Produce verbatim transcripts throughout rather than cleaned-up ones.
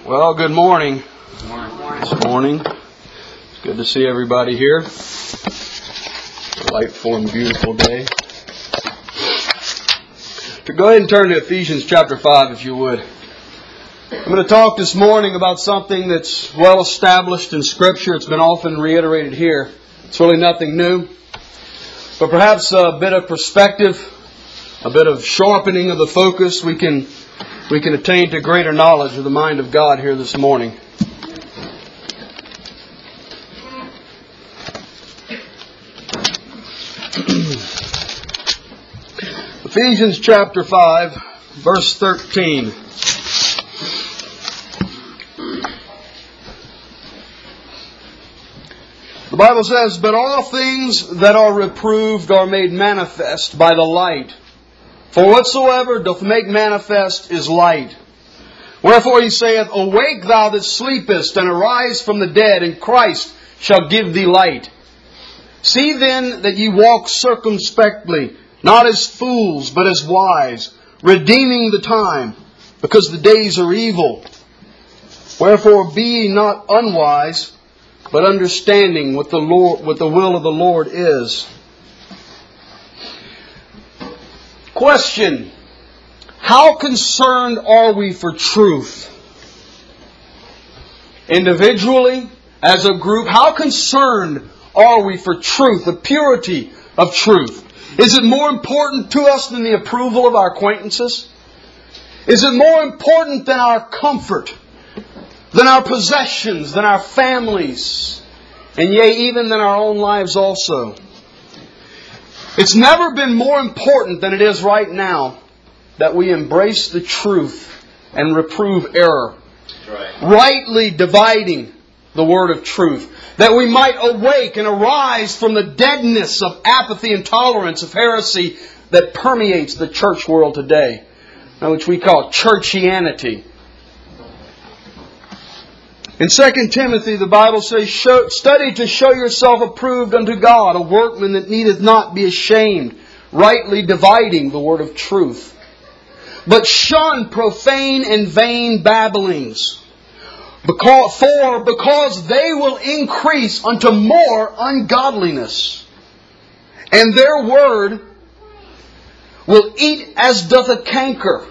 Well, good morning. Good morning. This morning. It's good to see everybody here. Delightful and beautiful day. To go ahead and turn to Ephesians chapter five, if you would. I'm going to talk this morning about something that's well established in Scripture. It's been often reiterated here. It's really nothing new. But perhaps a bit of perspective, a bit of sharpening of the focus, we can we can attain to greater knowledge of the mind of God here this morning. Ephesians chapter five, verse thirteen. The Bible says, "But all things that are reproved are made manifest by the light. For whatsoever doth make manifest is light. Wherefore he saith, Awake thou that sleepest, and arise from the dead, and Christ shall give thee light. See then that ye walk circumspectly, not as fools, but as wise, redeeming the time, because the days are evil. Wherefore be ye not unwise, but understanding what the Lord, what the will of the Lord is." Question: how concerned are we for truth? Individually, as a group, how concerned are we for truth, the purity of truth? Is it more important to us than the approval of our acquaintances? Is it more important than our comfort, than our possessions, than our families, and yea, even than our own lives also? It's never been more important than it is right now that we embrace the truth and reprove error. Right. Rightly dividing the word of truth. That we might awake and arise from the deadness of apathy, intolerance, of heresy that permeates the church world today, which we call churchianity. In Second Timothy, the Bible says, show, "Study to show yourself approved unto God, a workman that needeth not be ashamed, rightly dividing the word of truth. But shun profane and vain babblings, because, for because they will increase unto more ungodliness. And their word will eat as doth a canker,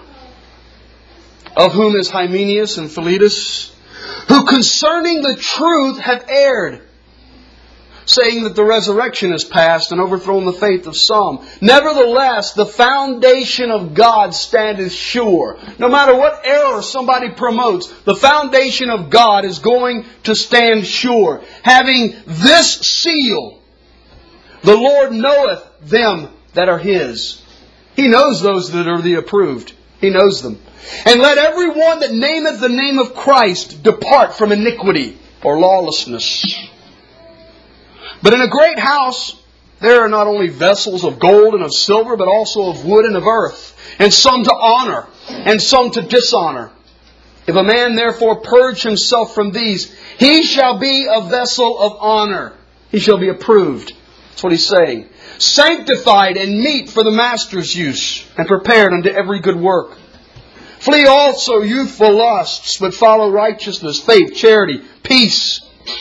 of whom is Hymenaeus and Philetus, who concerning the truth have erred, saying that the resurrection is past and overthrown the faith of some. Nevertheless, the foundation of God standeth sure." No matter what error somebody promotes, the foundation of God is going to stand sure. "Having this seal, the Lord knoweth them that are His." He knows those that are the approved. He knows them. "And let every one that nameth the name of Christ depart from iniquity," or lawlessness. "But in a great house there are not only vessels of gold and of silver, but also of wood and of earth, and some to honor, and some to dishonor. If a man therefore purge himself from these, he shall be a vessel of honor." He shall be approved. That's what he's saying. "Sanctified and meet for the master's use, and prepared unto every good work. Flee also youthful lusts, but follow righteousness, faith, charity, peace,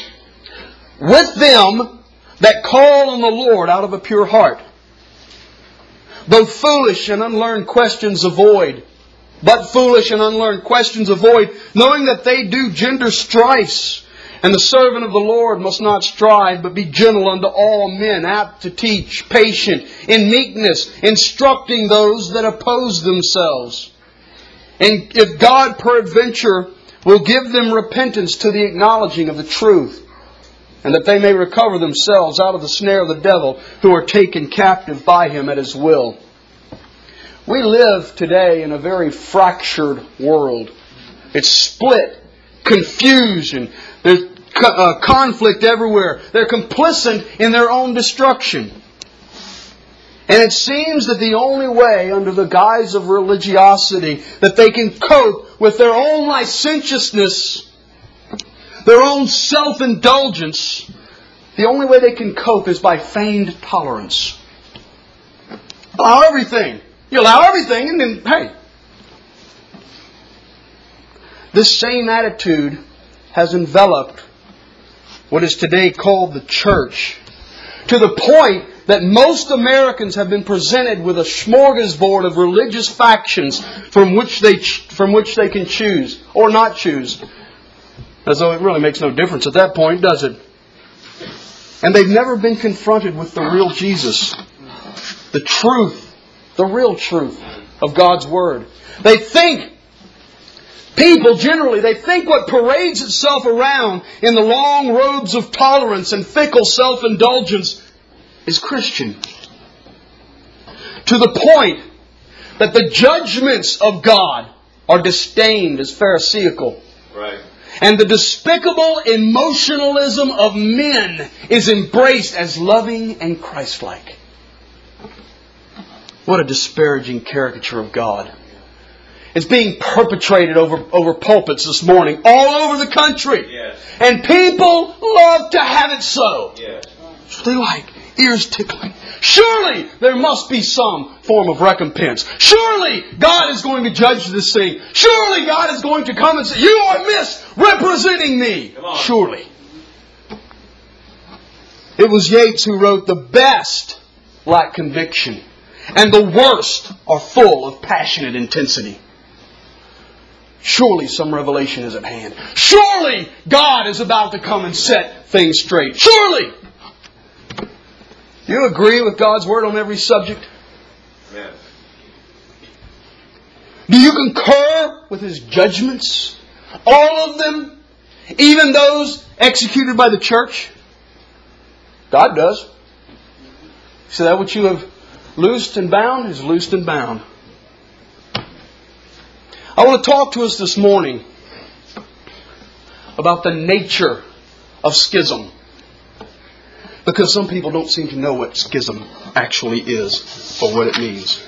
with them that call on the Lord out of a pure heart. Both foolish and unlearned questions avoid. But foolish and unlearned questions avoid, knowing that they do gender strifes. And the servant of the Lord must not strive, but be gentle unto all men, apt to teach, patient, in meekness, instructing those that oppose themselves. And if God peradventure will give them repentance to the acknowledging of the truth, and that they may recover themselves out of the snare of the devil, who are taken captive by him at his will." We live today in a very fractured world. It's split, confusion, there's uh, conflict everywhere. They're complicit in their own destruction. And it seems that the only way, under the guise of religiosity, that they can cope with their own licentiousness, their own self-indulgence, the only way they can cope is by feigned tolerance. Allow everything. You allow everything, and then, hey. This same attitude has enveloped what is today called the church, to the point that most Americans have been presented with a smorgasbord of religious factions from which they from which they can choose or not choose. As though it really makes no difference at that point, does it? And they've never been confronted with the real Jesus, the truth, the real truth of God's Word. They think, people generally, they think what parades itself around in the long robes of tolerance and fickle self-indulgence is Christian. To the point that the judgments of God are disdained as Pharisaical. Right. And the despicable emotionalism of men is embraced as loving and Christ-like. What a disparaging caricature of God. It's being perpetrated over, over pulpits this morning all over the country. Yes. And people love to have it so. Yes. That's what they like. Ears tickling. Surely there must be some form of recompense. Surely God is going to judge this thing. Surely God is going to come and say, you are misrepresenting me. Surely. It was Yeats who wrote, the best lack conviction, and the worst are full of passionate intensity. Surely some revelation is at hand. Surely God is about to come and set things straight. Surely! Do you agree with God's Word on every subject? Yes. Do you concur with His judgments? All of them? Even those executed by the church? God does. So that which you have loosed and bound is loosed and bound. I want to talk to us this morning about the nature of schism. Because some people don't seem to know what schism actually is or what it means.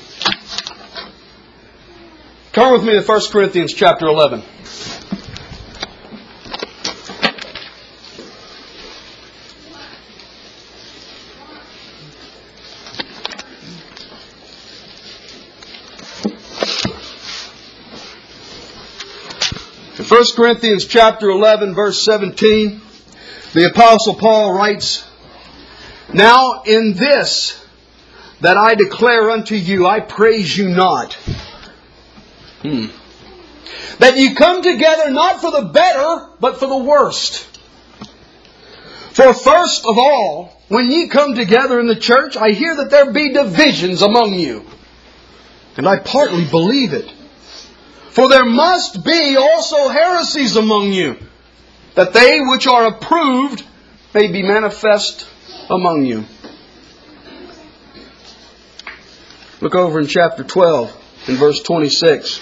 Turn with me to First Corinthians chapter eleven. In First Corinthians chapter eleven, verse seventeen, the Apostle Paul writes, now in this that I declare unto you, I praise you not. Hmm. That you come together not for the better, but for the worst. For first of all, when ye come together in the church, I hear that there be divisions among you. And I partly believe it. For there must be also heresies among you, that they which are approved may be manifest among you. Look over in chapter twelve, in verse twenty-six.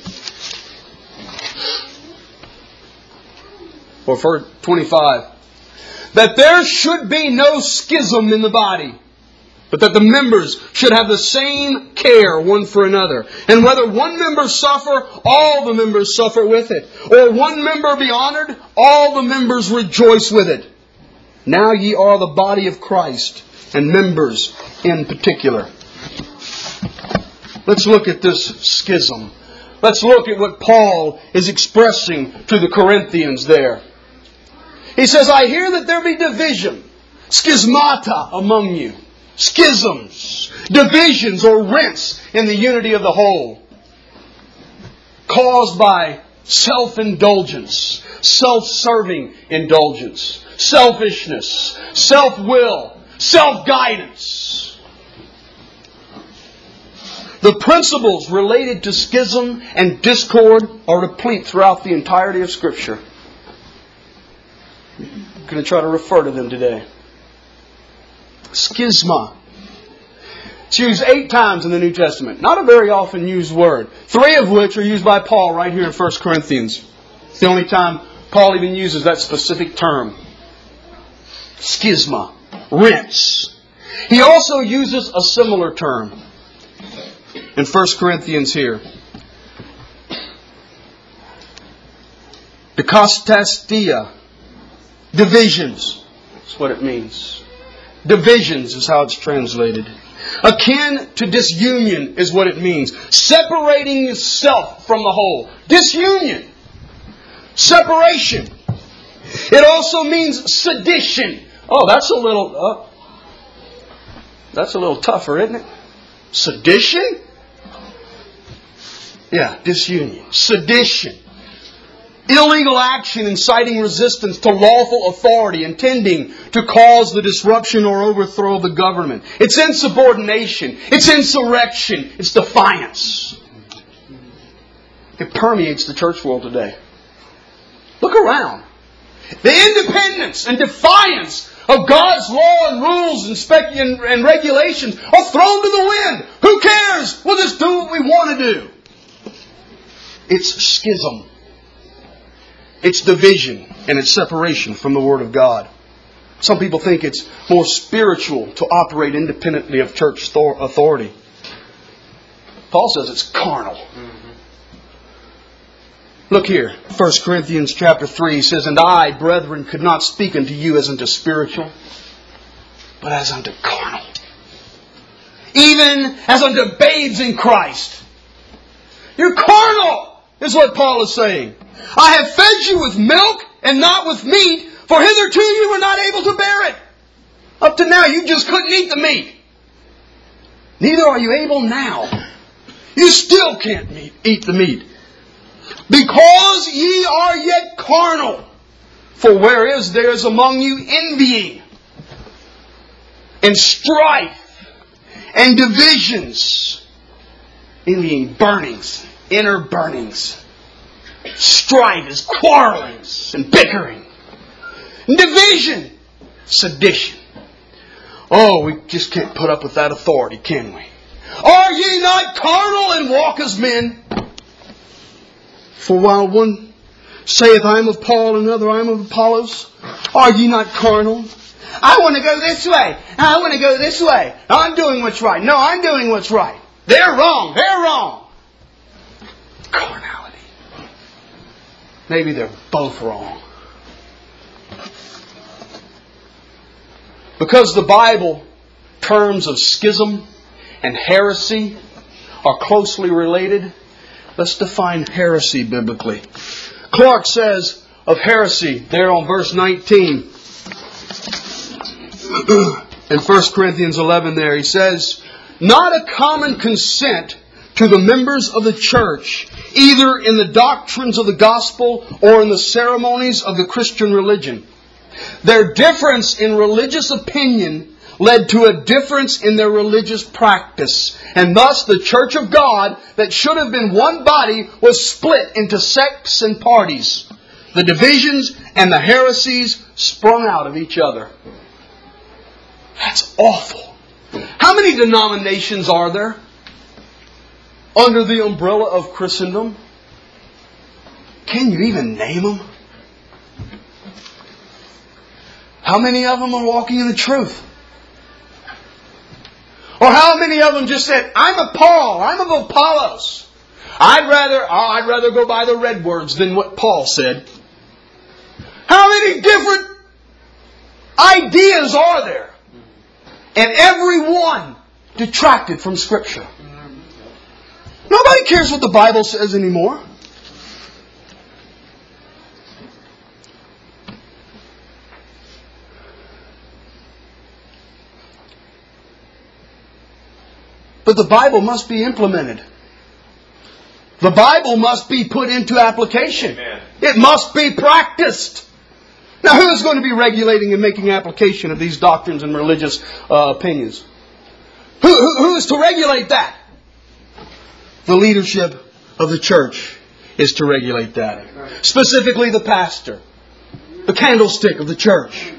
Or verse twenty-five. That there should be no schism in the body, but that the members should have the same care one for another. And whether one member suffer, all the members suffer with it. Or one member be honored, all the members rejoice with it. Now ye are the body of Christ, and members in particular. Let's look at this schism. Let's look at what Paul is expressing to the Corinthians there. He says, I hear that there be division, schismata among you. Schisms, divisions or rents in the unity of the whole. Caused by self-indulgence, self-serving indulgence, selfishness, self-will, self-guidance. The principles related to schism and discord are replete throughout the entirety of Scripture. I'm going to try to refer to them today. Schisma. It's used eight times in the New Testament. Not a very often used word. Three of which are used by Paul right here in First Corinthians. It's the only time Paul even uses that specific term. Schisma. Rents. He also uses a similar term in First Corinthians here. Dikastastia. Divisions. That's what it means. Divisions is how it's translated. Akin to disunion is what it means. Separating yourself from the whole. Disunion. Separation. It also means sedition. Oh, that's a little, uh, that's a little tougher, isn't it? Sedition? Yeah, disunion. Sedition. Illegal action inciting resistance to lawful authority, intending to cause the disruption or overthrow of the government. It's insubordination. It's insurrection. It's defiance. It permeates the church world today. Look around. The independence and defiance of God's law and rules and, spec- and, and regulations are thrown to the wind. Who cares? We'll just do what we want to do. It's schism. It's division and it's separation from the Word of God. Some people think it's more spiritual to operate independently of church authority. Paul says it's carnal. Mm-hmm. Look here, First Corinthians chapter three, he says, "And I, brethren, could not speak unto you as unto spiritual, but as unto carnal. Even as unto babes in Christ." You're carnal, is what Paul is saying. "I have fed you with milk and not with meat, for hitherto you were not able to bear it." Up to now you just couldn't eat the meat. Neither are you able now. You still can't meet, eat the meat. "Because ye are yet carnal. For where is there is among you envying and strife and divisions." Envying, burnings, inner burnings. Strife is quarrelings and bickering. And division, sedition. Oh, we just can't put up with that authority, can we? "Are ye not carnal and walk as men? For while one saith, I am of Paul, and another, I am of Apollos, are ye not carnal? I want to go this way. I want to go this way. I'm doing what's right. No, I'm doing what's right. They're wrong. They're wrong." Carnality. Maybe they're both wrong. Because the Bible terms of schism and heresy are closely related, let's define heresy biblically. Clark says of heresy, there on verse nineteen, in First Corinthians eleven there, he says, "Not a common consent to the members of the church, either in the doctrines of the gospel or in the ceremonies of the Christian religion. Their difference in religious opinion led to a difference in their religious practice. And thus the church of God, that should have been one body, was split into sects and parties. The divisions and the heresies sprung out of each other." That's awful. How many denominations are there under the umbrella of Christendom? Can you even name them? How many of them are walking in the truth? Or how many of them just said, "I'm of Paul, I'm of Apollos. I'd rather, oh, I'd rather go by the red words than what Paul said." How many different ideas are there? And every one detracted from Scripture. Nobody cares what the Bible says anymore. But the Bible must be implemented. The Bible must be put into application. Amen. It must be practiced. Now, who is going to be regulating and making application of these doctrines and religious uh, opinions? Who, who, who is to regulate that? The leadership of the church is to regulate that. Specifically the pastor. The candlestick of the church.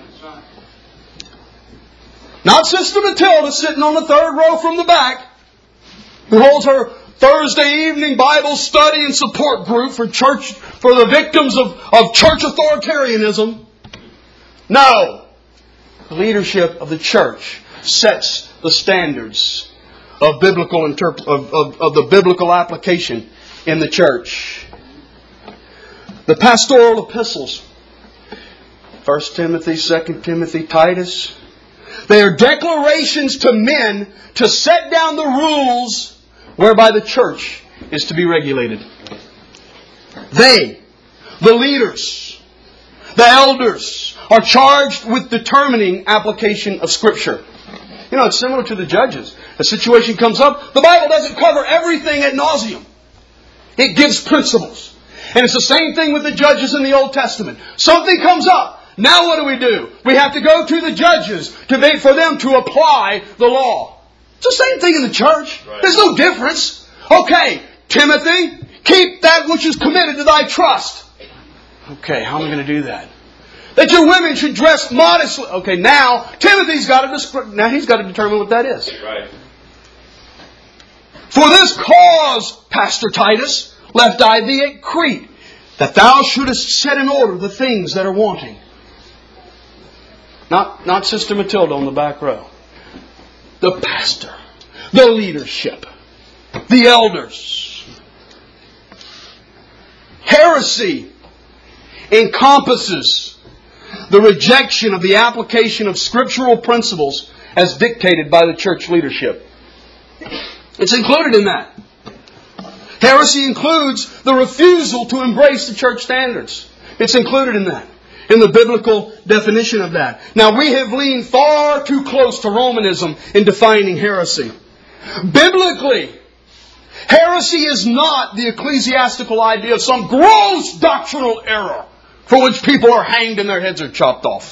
Not Sister Matilda sitting on the third row from the back, who holds her Thursday evening Bible study and support group for church, for the victims of, of church authoritarianism. No. The leadership of the church sets the standards of biblical interp- of, of, of the biblical application in the church. The pastoral epistles, First Timothy, Second Timothy, Titus, they are declarations to men to set down the rules whereby the church is to be regulated. They The leaders, the elders, are charged with determining application of Scripture. You know, it's similar to the judges. A situation comes up, the Bible doesn't cover everything ad nauseum. It gives principles. And it's the same thing with the judges in the Old Testament. Something comes up. Now what do we do? We have to go to the judges to make, for them to apply the law. It's the same thing in the church. Right. There's no difference. Okay, Timothy, keep that which is committed to thy trust. Okay, how am I going to do that? That your women should dress modestly. Okay, now Timothy's got to descri- now he's got to determine what that is. Right. For this cause, Pastor Titus, left I thee at Crete, that thou shouldest set in order the things that are wanting. Not, not Sister Matilda on the back row. The pastor, the leadership, the elders. Heresy encompasses the rejection of the application of scriptural principles as dictated by the church leadership. It's included in that. Heresy includes the refusal to embrace the church standards. It's included in that, in the biblical definition of that. Now, we have leaned far too close to Romanism in defining heresy. Biblically, heresy is not the ecclesiastical idea of some gross doctrinal error for which people are hanged and their heads are chopped off.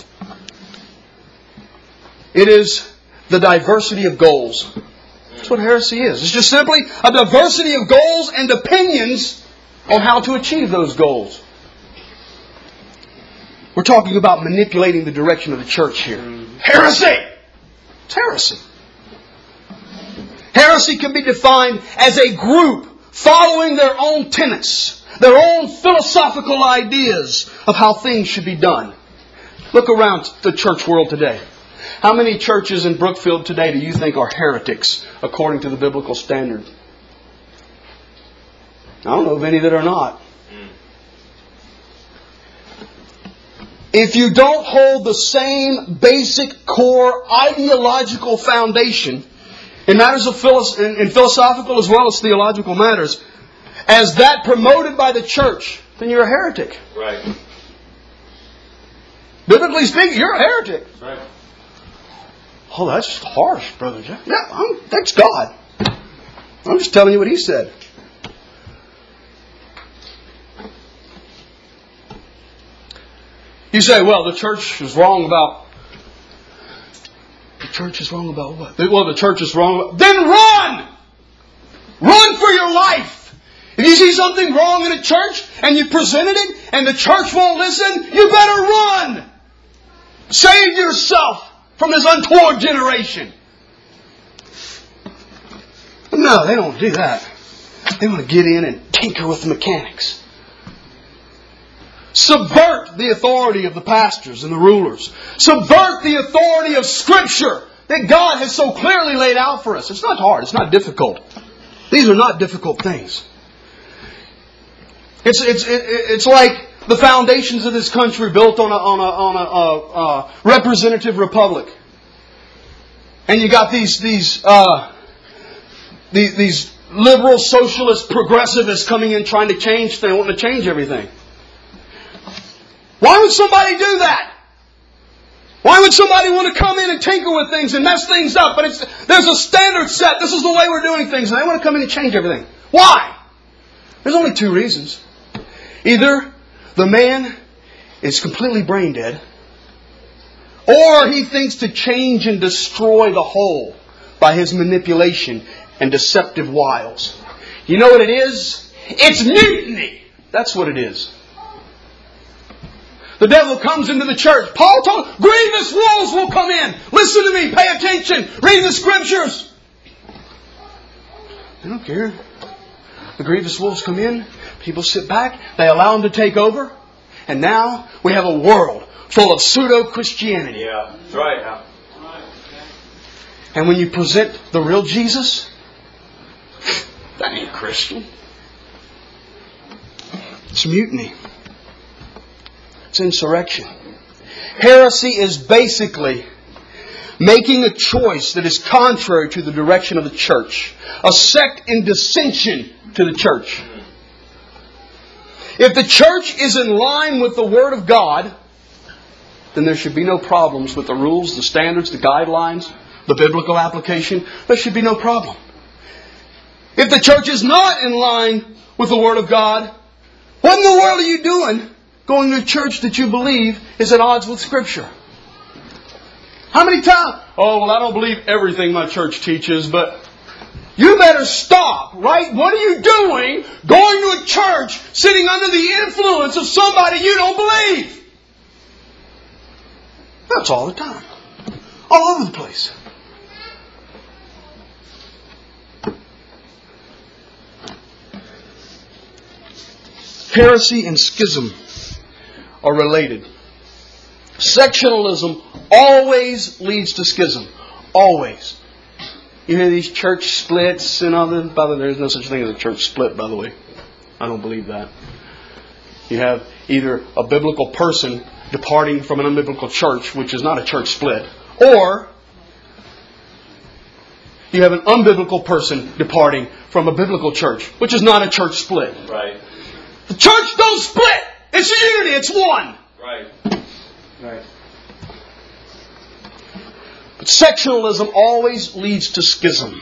It is the diversity of goals. That's what heresy is. It's just simply a diversity of goals and opinions on how to achieve those goals. We're talking about manipulating the direction of the church here. Heresy! It's heresy. Heresy can be defined as a group following their own tenets, their own philosophical ideas of how things should be done. Look around the church world today. How many churches in Brookfield today do you think are heretics according to the biblical standard? I don't know of any that are not. If you don't hold the same basic core ideological foundation in matters of philo- in, in philosophical as well as theological matters as that promoted by the church, then you're a heretic. Right. Biblically speaking, you're a heretic. Right. Oh, that's harsh, Brother Jeff. Yeah, I'm, that's God. I'm just telling you what He said. You say, well, the church is wrong about... The church is wrong about what? Well, the church is wrong about... Then run! Run for your life! If you see something wrong in a church and you presented it and the church won't listen, you better run! Save yourself from this untoward generation. No, they don't do that. They want to get in and tinker with the mechanics. Subvert the authority of the pastors and the rulers. Subvert the authority of Scripture that God has so clearly laid out for us. It's not hard. It's not difficult. These are not difficult things. It's it's it, it's like the foundations of this country built on a on a on a, a, a representative republic, and you got these these uh, these, these liberal, socialist, progressivists coming in trying to change things, wanting to change everything. Why would somebody do that? Why would somebody want to come in and tinker with things and mess things up? But it's, there's a standard set. This is the way we're doing things. And they want to come in and change everything. Why? There's only two reasons. Either the man is completely brain dead, or he thinks to change and destroy the whole by his manipulation and deceptive wiles. You know what it is? It's mutiny. That's what it is. The devil comes into the church. Paul told, grievous wolves will come in. Listen to me. Pay attention. Read the Scriptures. They don't care. The grievous wolves come in. People sit back. They allow them to take over. And now we have a world full of pseudo-Christianity. Yeah, that's right. Yeah. And when you present the real Jesus, that ain't Christian. It's mutiny. It's insurrection. Heresy is basically making a choice that is contrary to the direction of the church. A sect in dissension to the church. If the church is in line with the Word of God, then there should be no problems with the rules, the standards, the guidelines, the biblical application. There should be no problem. If the church is not in line with the Word of God, what in the world are you doing going to a church that you believe is at odds with Scripture? How many times? Oh, well, I don't believe everything my church teaches, but you better stop, right? What are you doing going to a church sitting under the influence of somebody you don't believe? That's all the time. All over the place. Heresy and schism are related. Sectionalism always leads to schism. Always. You hear these church splits and all that. By the way, there's no such thing as a church split, by the way. I don't believe that. You have either a biblical person departing from an unbiblical church, which is not a church split, or you have an unbiblical person departing from a biblical church, which is not a church split. Right. The church don't split. It's a unity. It's one. Right. Right. But sectionalism always leads to schism.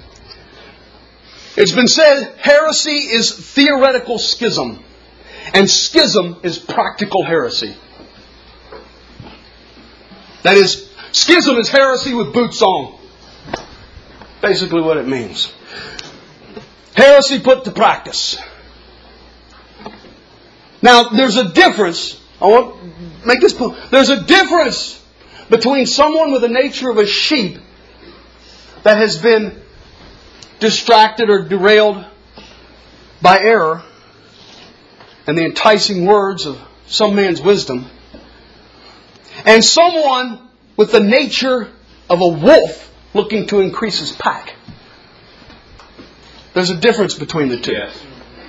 It's been said heresy is theoretical schism, and schism is practical heresy. That is, schism is heresy with boots on. Basically what it means. Heresy put to practice. Now, there's a difference. I want to make this point. There's a difference between someone with the nature of a sheep that has been distracted or derailed by error and the enticing words of some man's wisdom, and someone with the nature of a wolf looking to increase his pack. There's a difference between the two. Yes.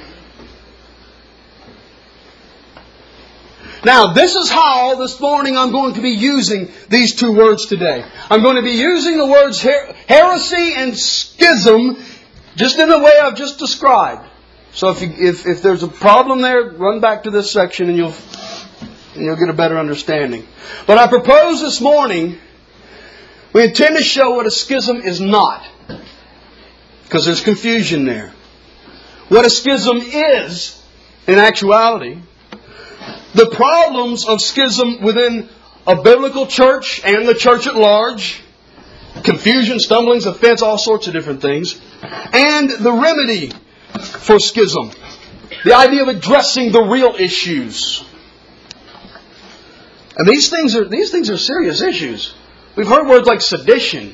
Now, this is how this morning I'm going to be using these two words today. I'm going to be using the words her- heresy and schism just in the way I've just described. So if, you, if if there's a problem there, run back to this section and you'll and you'll get a better understanding. But I propose this morning we intend to show what a schism is not, because there's confusion there. What a schism is, in actuality. The problems of schism within a biblical church and the church at large. Confusion, stumblings, offense, all sorts of different things. And the remedy for schism. The idea of addressing the real issues. And these things are these things are serious issues. We've heard words like sedition.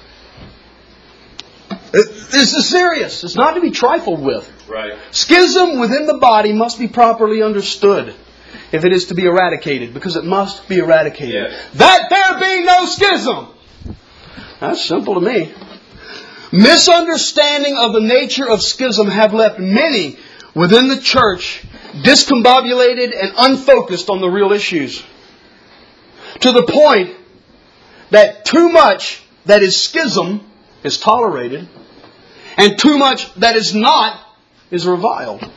This is serious. It's not to be trifled with. Right. Schism within the body must be properly understood if it is to be eradicated, because it muld be eradicated. Yes. That there be no schism. That's simple to me. Misunderstanding of the nature of schism have left many within the church discombobulated and unfocused on the real issues. To the point that too much that is schism is tolerated, and too much that is not is reviled.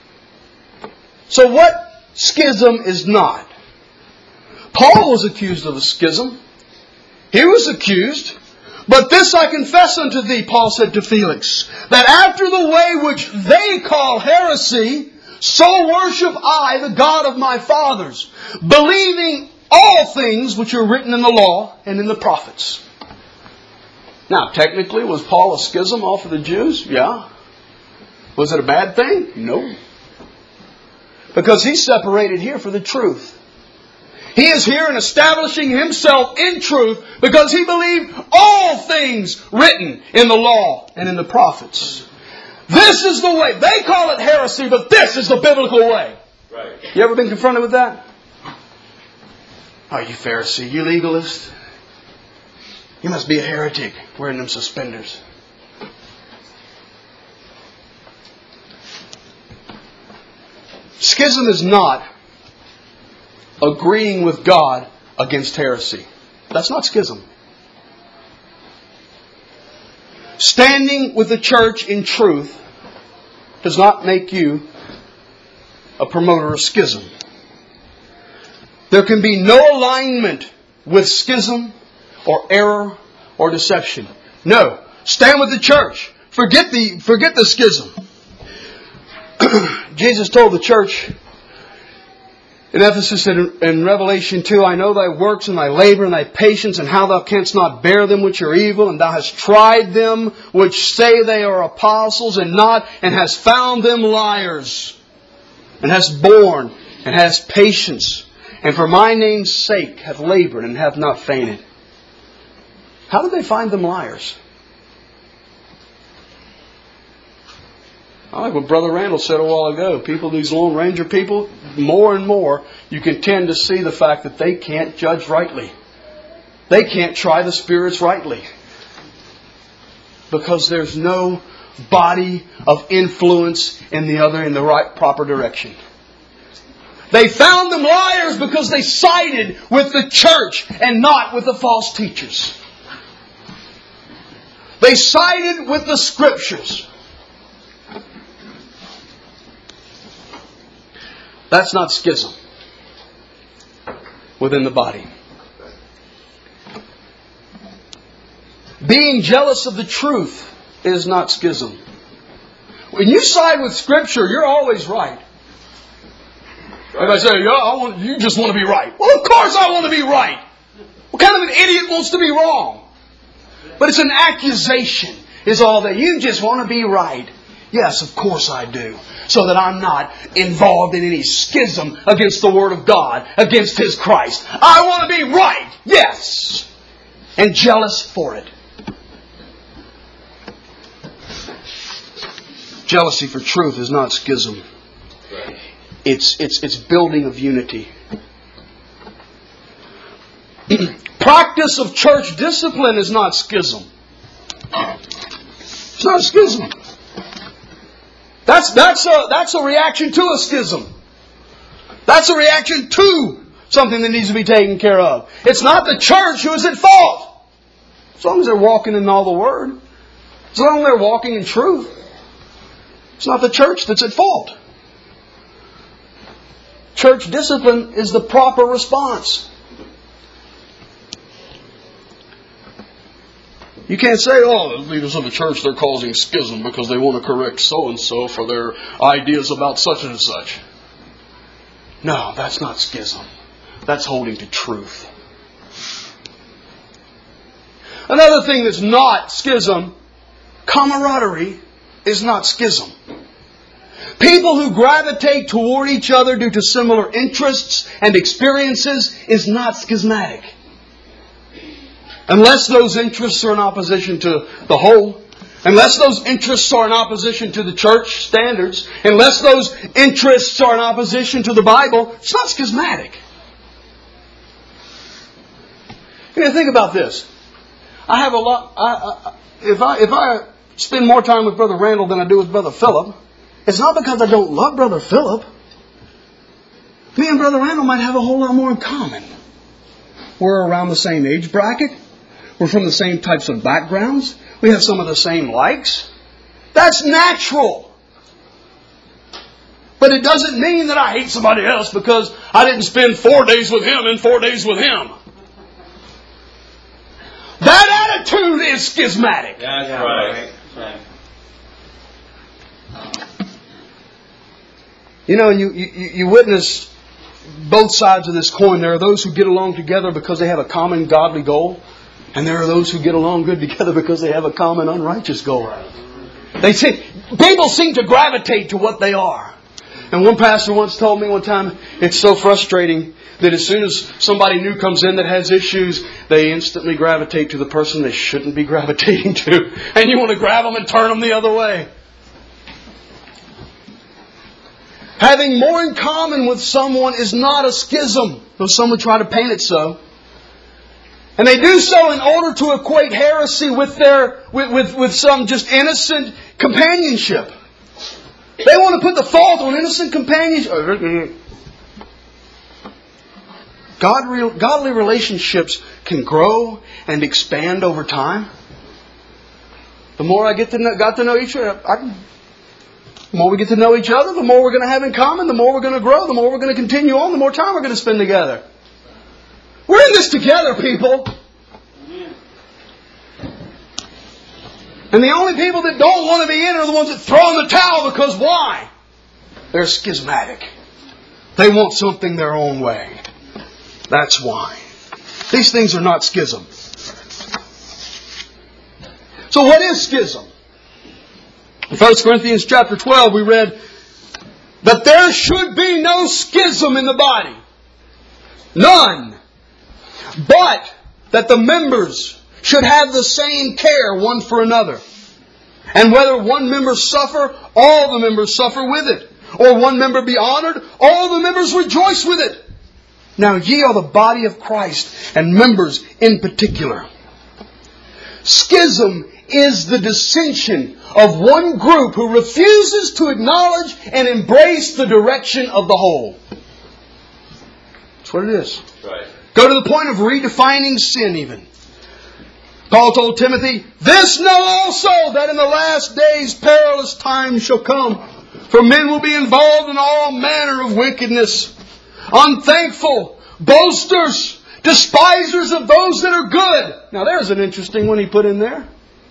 So what schism is not? Paul was accused of a schism. He was accused. But this I confess unto thee, Paul said to Felix, that after the way which they call heresy, so worship I the God of my fathers, believing all things which are written in the law and in the prophets. Now, technically, was Paul a schism off of the Jews? Yeah. Was it a bad thing? No. Because he's separated here for the truth. He is here in establishing himself in truth because he believed all things written in the law and in the prophets. This is the way. They call it heresy, but this is the biblical way. Right. You ever been confronted with that? Oh, you Pharisee, you legalist. You must be a heretic wearing them suspenders. Schism is not agreeing with God against heresy. That's not schism. Standing with the church in truth does not make you a promoter of schism. There can be no alignment with schism or error or deception. No. Stand with the church. Forget the, forget the schism. Jesus told the church in Ephesus and in Revelation two, I know thy works and thy labor and thy patience, and how thou canst not bear them which are evil, and thou hast tried them which say they are apostles and not, and hast found them liars, and hast borne and hast patience, and for my name's sake hath labored and hath not fainted. How did they find them liars? I like what Brother Randall said a while ago. People, these Lone Ranger people, more and more, you can tend to see the fact that they can't judge rightly. They can't try the spirits rightly. Because there's no body of influence in the other, in the right, proper direction. They found them liars because they sided with the church and not with the false teachers. They sided with the Scriptures. That's not schism within the body. Being jealous of the truth is not schism. When you side with Scripture, you're always right. If I say, yeah, I want, you just want to be right. Well, of course I want to be right. What kind of an idiot wants to be wrong? But it's an accusation, is all that. You just want to be right. Yes, of course I do. So that I'm not involved in any schism against the Word of God, against His Christ. I want to be right. Yes. And jealous for it. Jealousy for truth is not schism. It's, it's, it's building of unity. Practice of church discipline is not schism. It's not a schism. That's, that's, a, that's a reaction to a schism. That's a reaction to something that needs to be taken care of. It's not the church who is at fault. As long as they're walking in all the Word. As long as they're walking in truth. It's not the church that's at fault. Church discipline is the proper response. You can't say, oh, the leaders of the church, they're causing schism because they want to correct so-and-so for their ideas about such and such. No, that's not schism. That's holding to truth. Another thing that's not schism, camaraderie is not schism. People who gravitate toward each other due to similar interests and experiences is not schismatic. Unless those interests are in opposition to the whole, unless those interests are in opposition to the church standards, unless those interests are in opposition to the Bible, it's not schismatic. You know, think about this. I have a lot. I, I, if I if I spend more time with Brother Randall than I do with Brother Philip, it's not because I don't love Brother Philip. Me and Brother Randall might have a whole lot more in common. We're around the same age bracket. We're from the same types of backgrounds. We have some of the same likes. That's natural. But it doesn't mean that I hate somebody else because I didn't spend four days with him and four days with him. That attitude is schismatic. That's right. right. You know, you, you, you witness both sides of this coin. There are those who get along together because they have a common godly goal. And there are those who get along good together because they have a common unrighteous goal. They say, people seem to gravitate to what they are. And one pastor once told me one time, it's so frustrating that as soon as somebody new comes in that has issues, they instantly gravitate to the person they shouldn't be gravitating to. And you want to grab them and turn them the other way. Having more in common with someone is not a schism, though some would try to paint it so. And they do so in order to equate heresy with their with, with, with some just innocent companionship. They want to put the fault on innocent companionship. God, godly relationships can grow and expand over time. The more I get to know, got to know each other, I can, The more we get to know each other, the more we're going to have in common, the more we're going to grow, the more we're going to continue on, the more time we're going to spend together. We're in this together, people. And the only people that don't want to be in are the ones that throw in the towel, because why? They're schismatic. They want something their own way. That's why. These things are not schism. So what is schism? In First Corinthians chapter twelve we read that there should be no schism in the body. None. But that the members should have the same care one for another. And whether one member suffer, all the members suffer with it. Or one member be honored, all the members rejoice with it. Now ye are the body of Christ, and members in particular. Schism is the dissension of one group who refuses to acknowledge and embrace the direction of the whole. That's what it is. Right. Go to the point of redefining sin even. Paul told Timothy, "This know also, that in the last days perilous times shall come. For men will be involved in all manner of wickedness, unthankful, boasters, despisers of those that are good." Now there's an interesting one he put in there.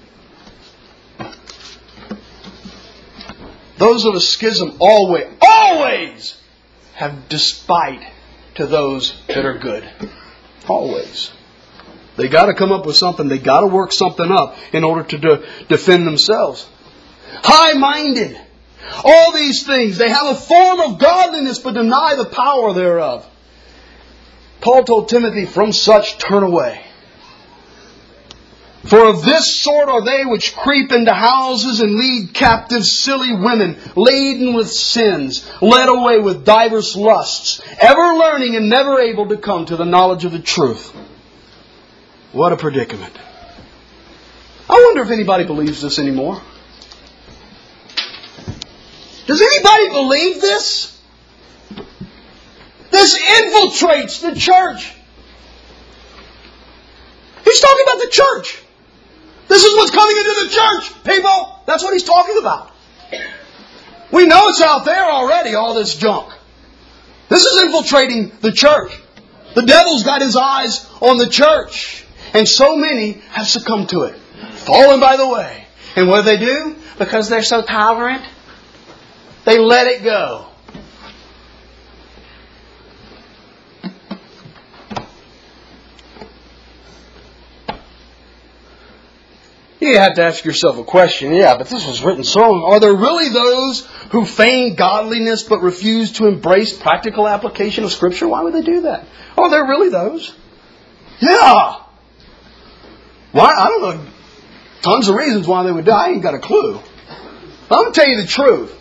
Those of a schism always, always have despite to those that are good. Always. They got to come up with something. They got to work something up in order to de- defend themselves. High-minded. All these things. They have a form of godliness but deny the power thereof. Paul told Timothy, "From such turn away. For of this sort are they which creep into houses and lead captive silly women, laden with sins, led away with divers lusts, ever learning and never able to come to the knowledge of the truth." What a predicament. I wonder if anybody believes this anymore. Does anybody believe this? This infiltrates the church. He's talking about the church. This is what's coming into the church, people. That's what he's talking about. We know it's out there already, all this junk. This is infiltrating the church. The devil's got his eyes on the church. And so many have succumbed to it. Fallen by the way. And what do they do? Because they're so tolerant, they let it go. You have to ask yourself a question. Yeah, but this was written so long. Are there really those who feign godliness but refuse to embrace practical application of Scripture? Why would they do that? Are there really those? Yeah. Why? I don't know. Tons of reasons why they would die. I ain't got a clue. But I'm going to tell you the truth.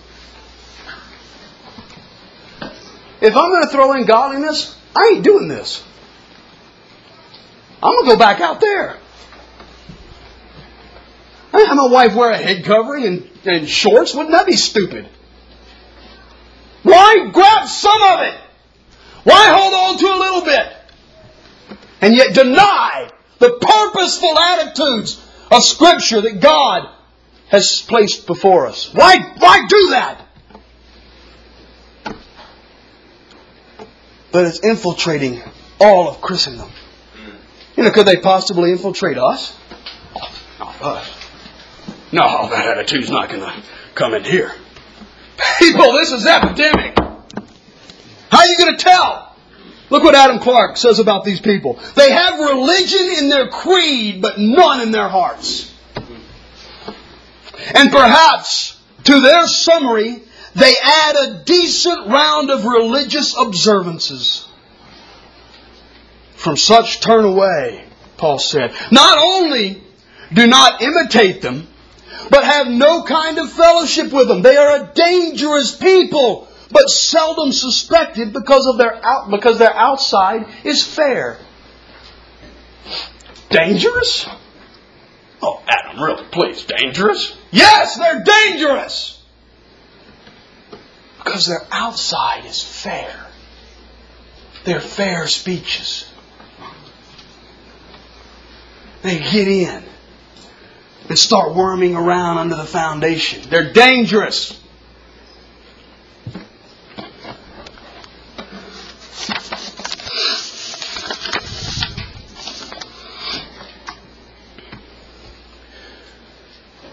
If I'm going to throw in godliness, I ain't doing this. I'm going to go back out there. I have my wife wear a head covering and, and shorts. Wouldn't that be stupid? Why grab some of it? Why hold on to a little bit? And yet deny the purposeful attitudes of Scripture that God has placed before us. Why, why do that? But it's infiltrating all of Christendom. You know, could they possibly infiltrate us? Not us. No, that attitude's not going to come in here. People, this is epidemic. How are you going to tell? Look what Adam Clark says about these people. They have religion in their creed, but none in their hearts. And perhaps, to their summary, they add a decent round of religious observances. From such turn away, Paul said. Not only do not imitate them, but have no kind of fellowship with them. They are a dangerous people, but seldom suspected because of their out, because their outside is fair. Dangerous? Oh, Adam, really, please, dangerous? Yes, they're dangerous! Because their outside is fair. They're fair speeches. They get in and start worming around under the foundation. They're dangerous.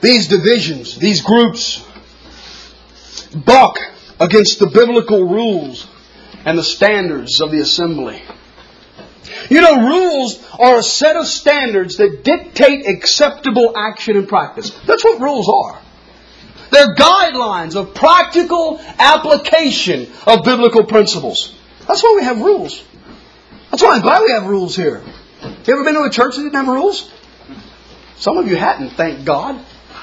These divisions, these groups, buck against the biblical rules and the standards of the assembly. You know, rules are a set of standards that dictate acceptable action and practice. That's what rules are. They're guidelines of practical application of biblical principles. That's why we have rules. That's why I'm glad we have rules here. You ever been to a church that didn't have rules? Some of you hadn't, thank God.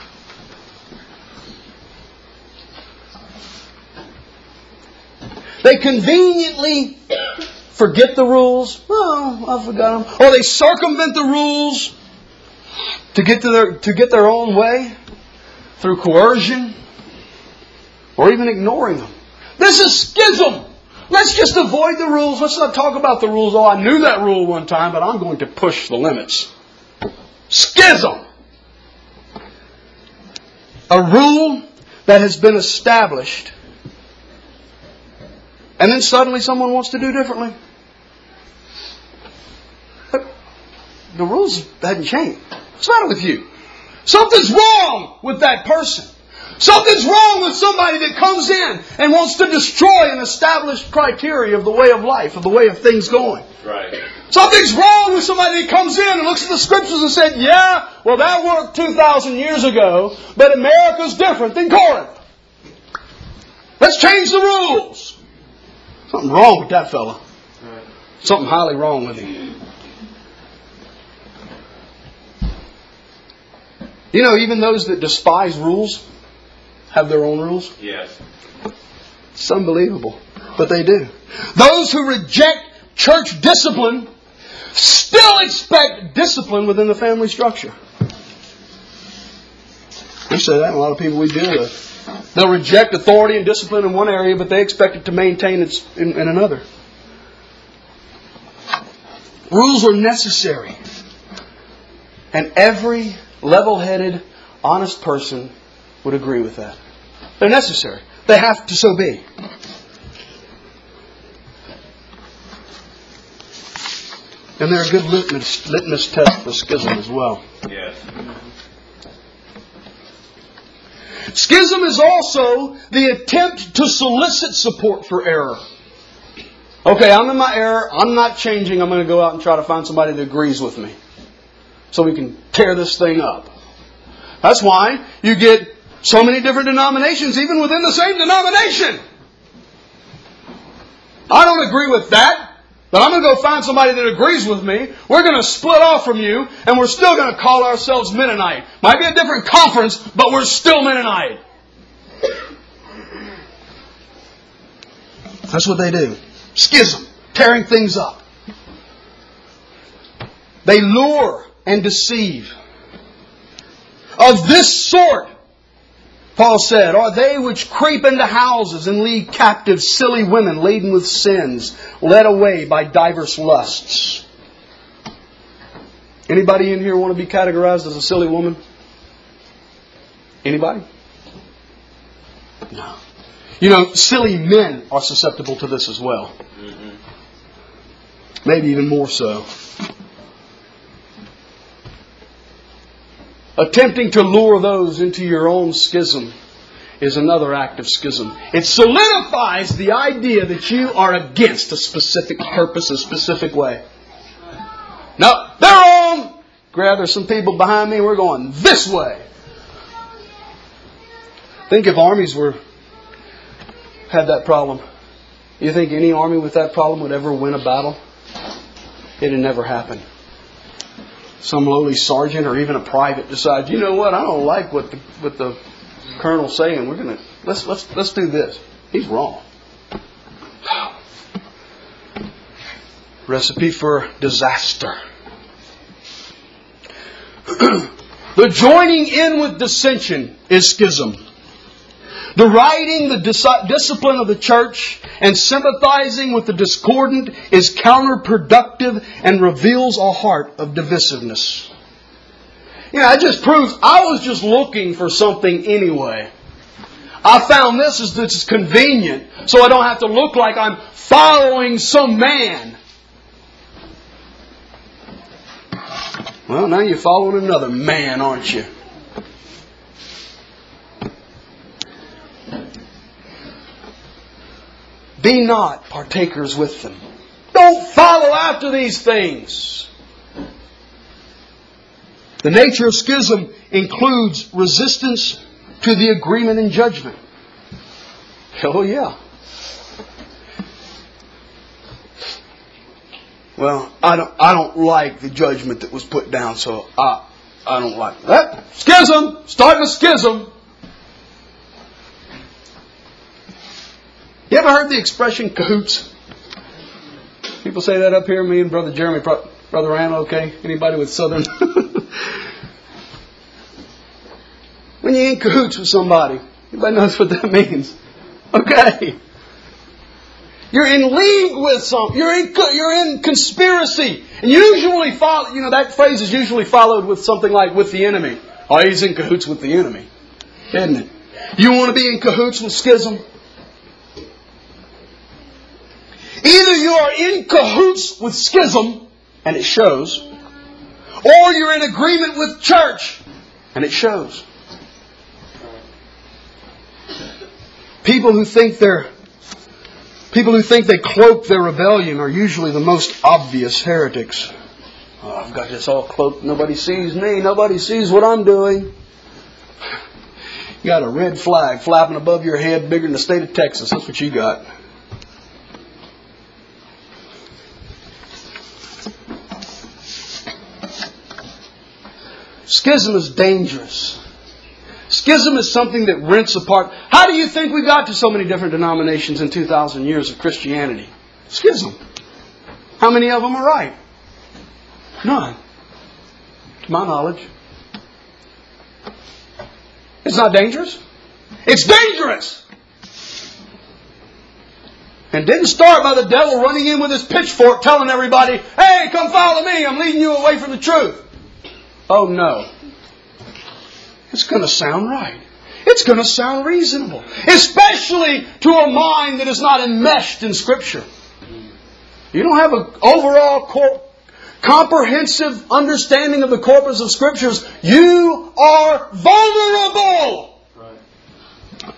They conveniently forget the rules. Oh, I forgot them. Or they circumvent the rules to get to their to get their own way through coercion or even ignoring them. This is schism. Let's just avoid the rules. Let's not talk about the rules. Oh, I knew that rule one time, but I'm going to push the limits. Schism. A rule that has been established, and then suddenly someone wants to do differently. But the rules hadn't changed. What's the matter with you? Something's wrong with that person. Something's wrong with somebody that comes in and wants to destroy an established criteria of the way of life, of the way of things going. Right. Something's wrong with somebody that comes in and looks at the Scriptures and said, yeah, well that worked two thousand years ago, but America's different than Corinth. Let's change the rules. Something wrong with that fella. Something highly wrong with him. You know, even those that despise rules have their own rules. Yes. It's unbelievable. But they do. Those who reject church discipline still expect discipline within the family structure. We say that, and a lot of people we deal with. They'll reject authority and discipline in one area, but they expect it to maintain its in, in another. Rules are necessary. And every level-headed, honest person would agree with that. They're necessary. They have to so be. And they're a good litmus, litmus test for schism as well. Yes. Schism is also the attempt to solicit support for error. Okay, I'm in my error. I'm not changing. I'm going to go out and try to find somebody that agrees with me, so we can tear this thing up. That's why you get so many different denominations, even within the same denomination. I don't agree with that, but I'm going to go find somebody that agrees with me. We're going to split off from you, and we're still going to call ourselves Mennonite. Might be a different conference, but we're still Mennonite. That's what they do. Schism. Tearing things up. They lure and deceive. Of this sort, Paul said, are they which creep into houses and lead captive silly women laden with sins, led away by diverse lusts. Anybody in here want to be categorized as a silly woman? Anybody? No. You know, silly men are susceptible to this as well. Mm-hmm. Maybe even more so. Attempting to lure those into your own schism is another act of schism. It solidifies the idea that you are against a specific purpose, a specific way. No, they're wrong. Grab, there's some people behind me. We're going this way. Think if armies were had that problem. You think any army with that problem would ever win a battle? It'd never happen. Some lowly sergeant or even a private decides, you know what, I don't like what the what the colonel's saying. We're gonna let's let's let's do this. He's wrong. Recipe for disaster. The joining in with dissension is schism. Deriding the dis- discipline of the church and sympathizing with the discordant is counterproductive and reveals a heart of divisiveness. You know, it just proves I was just looking for something anyway. I found this is this is convenient, so I don't have to look like I'm following some man. Well, now you're following another man, aren't you? Be not partakers with them. Don't follow after these things. The nature of schism includes resistance to the agreement in judgment. Oh yeah. Well, I don't I don't like the judgment that was put down, so I I don't like that. Schism! Starting a schism! You ever heard the expression cahoots? People say that up here, me and Brother Jeremy, Brother Randall, okay? Anybody with Southern? When you're in cahoots with somebody, anybody knows what that means? Okay. You're in league with some. You're in you're in conspiracy. And usually follow, you know, that phrase is usually followed with something like with the enemy. Oh, he's in cahoots with the enemy. Isn't it? You want to be in cahoots with schism? Either you are in cahoots with schism, and it shows, or you're in agreement with church, and it shows. People who think they're people who think they cloak their rebellion are usually the most obvious heretics. Oh, I've got this all cloaked. Nobody sees me. Nobody sees what I'm doing. You got a red flag flapping above your head bigger than the state of Texas. That's what you got. Schism is dangerous. Schism is something that rents apart. How do you think we got to so many different denominations in two thousand years of Christianity? Schism. How many of them are right? None. To my knowledge. It's not dangerous. It's dangerous! And didn't start by the devil running in with his pitchfork telling everybody, hey, come follow me, I'm leading you away from the truth. Oh no. It's going to sound right. It's going to sound reasonable. Especially to a mind that is not enmeshed in Scripture. You don't have an overall cor- comprehensive understanding of the corpus of Scriptures. You are vulnerable. Right.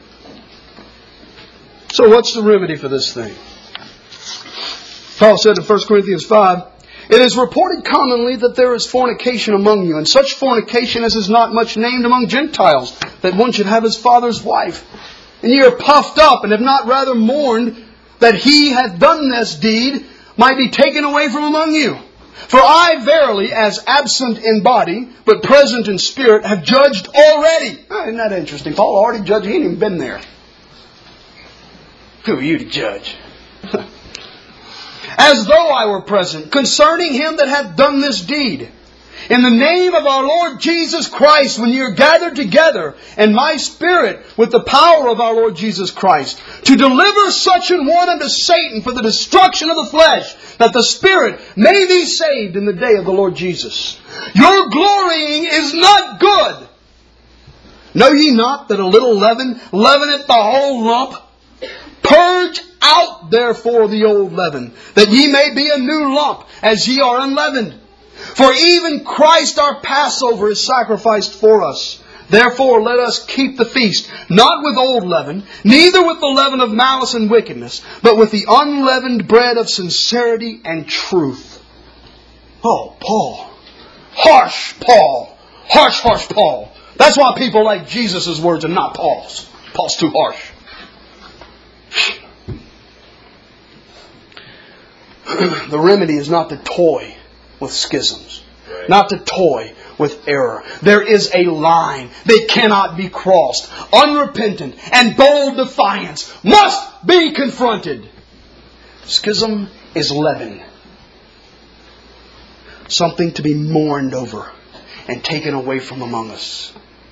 So what's the remedy for this thing? Paul said in First Corinthians five, it is reported commonly that there is fornication among you, and such fornication as is not much named among Gentiles, that one should have his father's wife. And ye are puffed up, and have not rather mourned that he hath done this deed might be taken away from among you. For I verily, as absent in body, but present in spirit, have judged already. Oh, isn't that interesting? Paul already judged. He ain't even been there. Who are you to judge? As though I were present, concerning him that hath done this deed. In the name of our Lord Jesus Christ, when ye are gathered together, and my spirit with the power of our Lord Jesus Christ, to deliver such an one unto Satan for the destruction of the flesh, that the spirit may be saved in the day of the Lord Jesus. Your glorying is not good. Know ye not that a little leaven leaveneth the whole lump? Purge out therefore the old leaven, that ye may be a new lump, as ye are unleavened. For even Christ our Passover is sacrificed for us. Therefore let us keep the feast, not with old leaven, neither with the leaven of malice and wickedness, but with the unleavened bread of sincerity and truth. Oh, Paul. Harsh Paul. Harsh, harsh Paul. That's why people like Jesus' words and not Paul's. Paul's too harsh. The remedy is not to toy with schisms. Right. Not to toy with error. There is a line that cannot be crossed. Unrepentant and bold defiance must be confronted. Schism is leaven. Something to be mourned over and taken away from among us.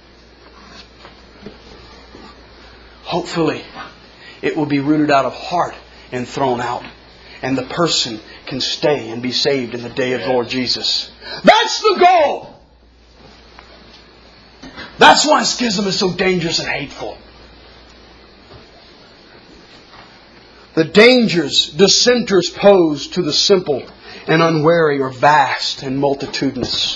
Hopefully, it will be rooted out of heart and thrown out. And the person can stay and be saved in the day of the Lord Jesus. That's the goal! That's why schism is so dangerous and hateful. The dangers dissenters pose to the simple and unwary are vast and multitudinous.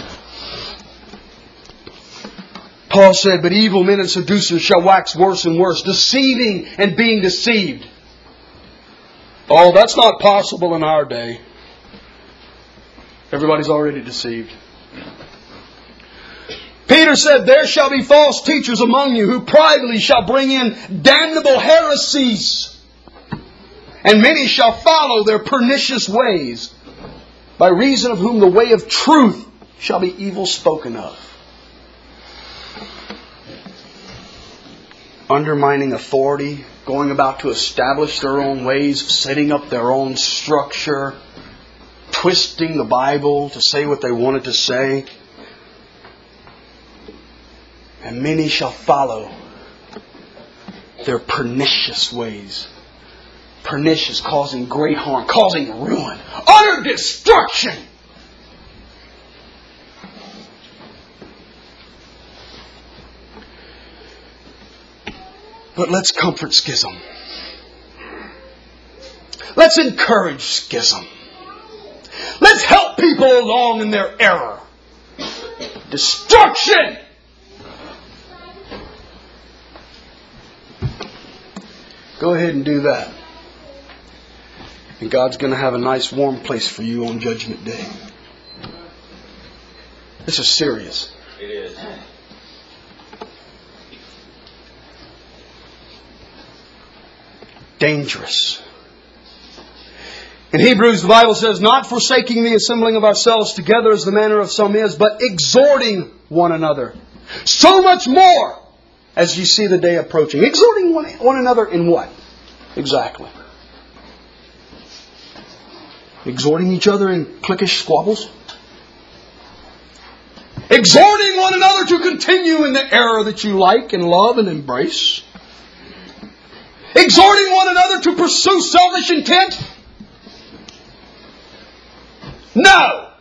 Paul said, but evil men and seducers shall wax worse and worse, deceiving and being deceived. Oh, that's not possible in our day. Everybody's already deceived. Peter said, there shall be false teachers among you who privately shall bring in damnable heresies. And many shall follow their pernicious ways, by reason of whom the way of truth shall be evil spoken of. Undermining authority, going about to establish their own ways, setting up their own structure, twisting the Bible to say what they wanted to say. And many shall follow their pernicious ways. Pernicious, causing great harm, causing ruin, utter destruction. But let's comfort schism. Let's encourage schism. Let's help people along in their error. Destruction! Go ahead and do that. And God's going to have a nice warm place for you on Judgment Day. This is serious. It is. Dangerous. In Hebrews, the Bible says, not forsaking the assembling of ourselves together as the manner of some is, but exhorting one another. So much more as you see the day approaching. Exhorting one, one another in what? Exactly. Exhorting each other in cliquish squabbles? Exhorting one another to continue in the error that you like and love and embrace? Exhorting one another to pursue selfish intent? No!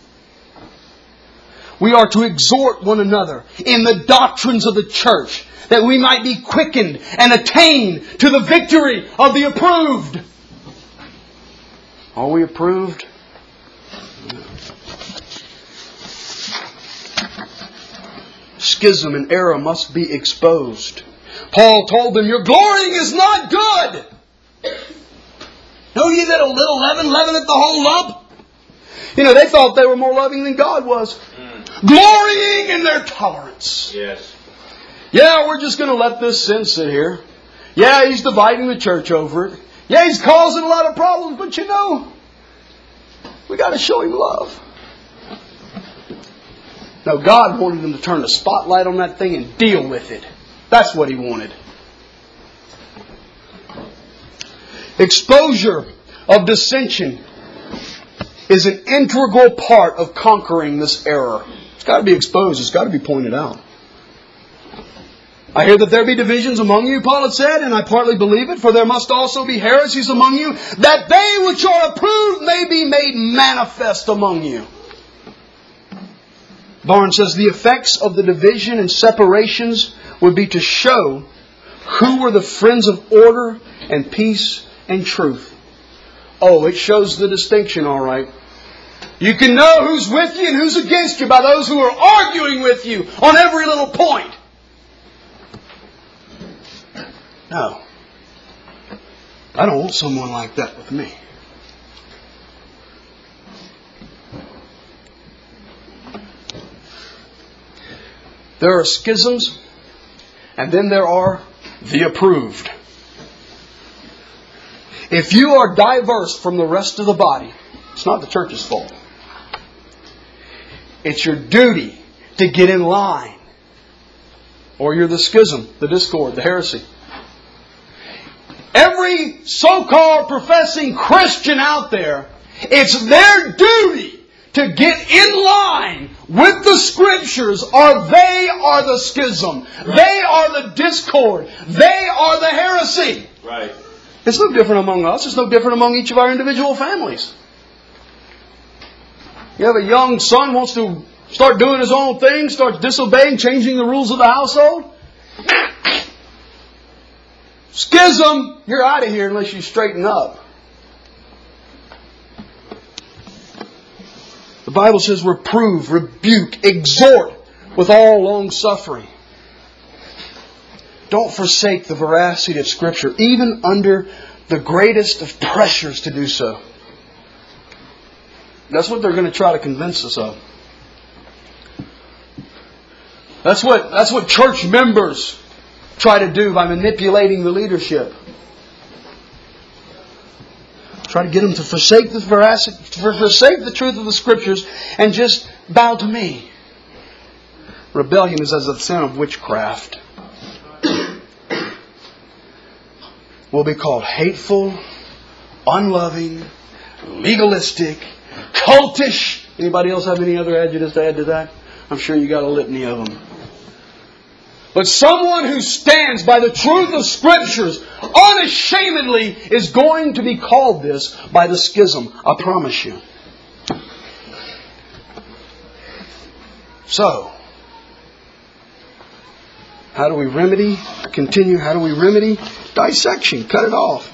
We are to exhort one another in the doctrines of the church, that we might be quickened and attain to the victory of the approved. Are we approved? Schism and error must be exposed. Paul told them, your glorying is not good. Know ye that a little leaven leaveneth the whole lump? You know, they thought they were more loving than God was. Mm. Glorying in their tolerance. Yes. Yeah, we're just going to let this sin sit here. Yeah, he's dividing the church over it. Yeah, he's causing a lot of problems, but you know, we got to show him love. No, God wanted them to turn the spotlight on that thing and deal with it. That's what He wanted. Exposure of dissension is an integral part of conquering this error. It's got to be exposed. It's got to be pointed out. I hear that there be divisions among you, Paul had said, and I partly believe it, for there must also be heresies among you, that they which are approved may be made manifest among you. Barnes says the effects of the division and separations would be to show who were the friends of order and peace and truth. Oh, it shows the distinction, all right. You can know who's with you and who's against you by those who are arguing with you on every little point. No. I don't want someone like that with me. There are schisms, and then there are the approved. If you are diverse from the rest of the body, it's not the church's fault. It's your duty to get in line. Or you're the schism, the discord, the heresy. Every so-called professing Christian out there, it's their duty to get in line with the Scriptures, or they are the schism. They are the discord. They are the heresy. Right. It's no different among us. It's no different among each of our individual families. You have a young son wants to start doing his own thing, starts disobeying, changing the rules of the household. Schism, you're out of here unless you straighten up. The Bible says reprove, rebuke, exhort with all long suffering. Don't forsake the veracity of Scripture, even under the greatest of pressures to do so. That's what they're going to try to convince us of. That's what, that's what church members try to do by manipulating the leadership. Try to get them to forsake the veracity, to forsake the truth of the Scriptures and just bow to me. Rebellion is as the sin of witchcraft. Will be called hateful, unloving, legalistic, cultish. Anybody else have any other adjectives to add to that? I'm sure you got a litany of them. But someone who stands by the truth of Scriptures unashamedly is going to be called this by the schism. I promise you. So, how do we remedy? Continue. How do we remedy? Dissection. Cut it off.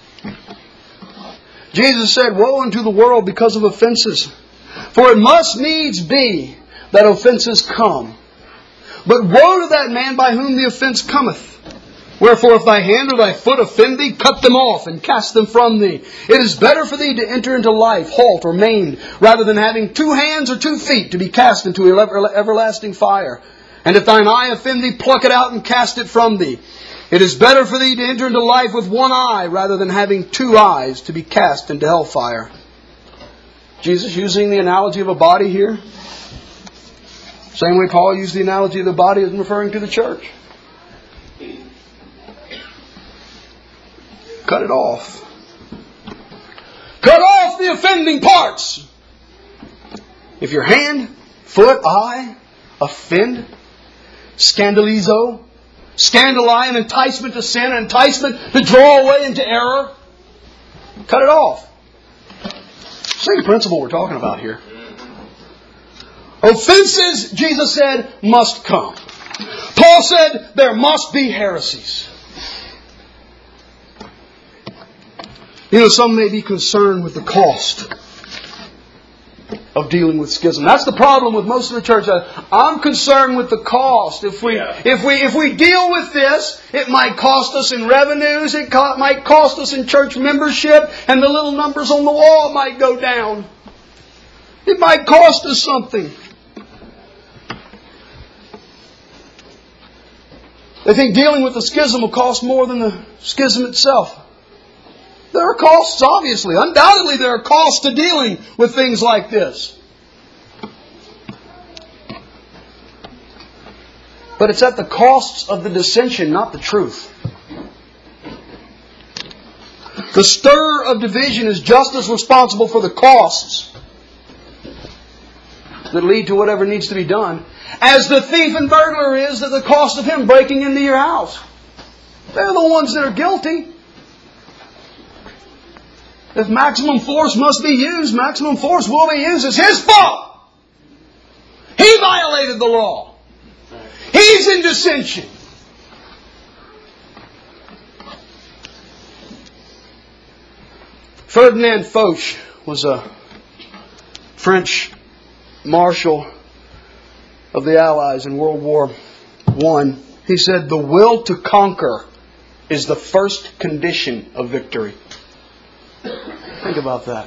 Jesus said, "Woe unto the world because of offenses. For it must needs be that offenses come. But woe to that man by whom the offense cometh. Wherefore if thy hand or thy foot offend thee, cut them off and cast them from thee. It is better for thee to enter into life halt or maimed, rather than having two hands or two feet to be cast into everlasting fire. And if thine eye offend thee, pluck it out and cast it from thee. It is better for thee to enter into life with one eye, rather than having two eyes to be cast into hellfire." Jesus using the analogy of a body here. Same way Paul used the analogy of the body as referring to the church. Cut it off. Cut off the offending parts. If your hand, foot, eye offend, scandalizo, scandali, an enticement to sin, an enticement to draw away into error, cut it off. Same principle we're talking about here. Offenses, Jesus said, must come. Paul said there must be heresies. You know, some may be concerned with the cost of dealing with schism. That's the problem with most of the church. I'm concerned with the cost. If we, yeah. if we, if we deal with this, it might cost us in revenues. It co- might cost us in church membership, and the little numbers on the wall might go down. It might cost us something. They think dealing with the schism will cost more than the schism itself. There are costs, obviously. Undoubtedly there are costs to dealing with things like this. But it's at the costs of the dissension, not the truth. The stir of division is just as responsible for the costs that lead to whatever needs to be done as the thief and burglar is at the cost of him breaking into your house. They're the ones that are guilty. If maximum force must be used, maximum force will be used. It's his fault. He violated the law. He's in dissension. Ferdinand Foch was a French marshal of the Allies in World War One. He said, "The will to conquer is the first condition of victory." Think about that.